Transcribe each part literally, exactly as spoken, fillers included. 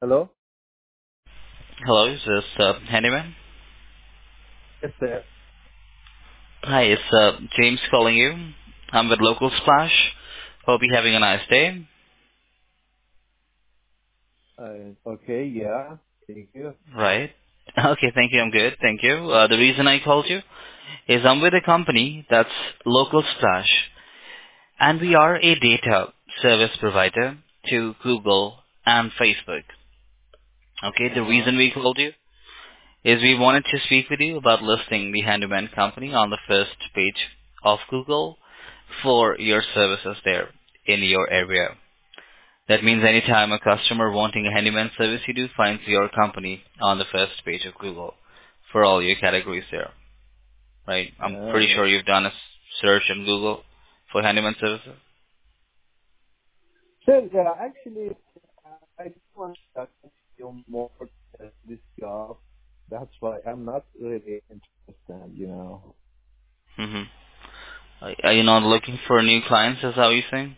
Hello? Hello, is this uh, Handyman? Yes, sir. Hi, it's uh, James calling you. I'm with Local Splash. Hope you're having a nice day. Uh, okay, yeah. Thank you. Right. Okay, thank you. I'm good. Thank you. Uh, the reason I called you is I'm with a company that's Local Splash, and we are a data service provider to Google and Facebook. Okay, the Uh-huh. reason we called you is we wanted to speak with you about listing the Handyman company on the first page of Google for your services there in your area. That means anytime a customer wanting a handyman service, you do find your company on the first page of Google for all your categories there, right? I'm pretty Uh, sure you've done a s- search on Google for handyman services. sir, yeah, actually, I just want to ask you more uh, this job. That's why I'm not really interested, you know. hmm Are are you not looking for new clients? Is that what you think?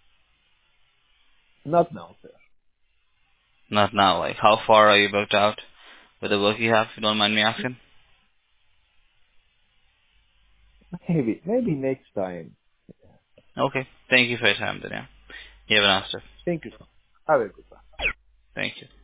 Not now, sir. Not now. Like, how far are you booked out with the work you have? If you don't mind me asking. Maybe, maybe next time. Okay. Thank you for your time, then. Yeah. You have an answer. Thank you. Have a good one. Thank you.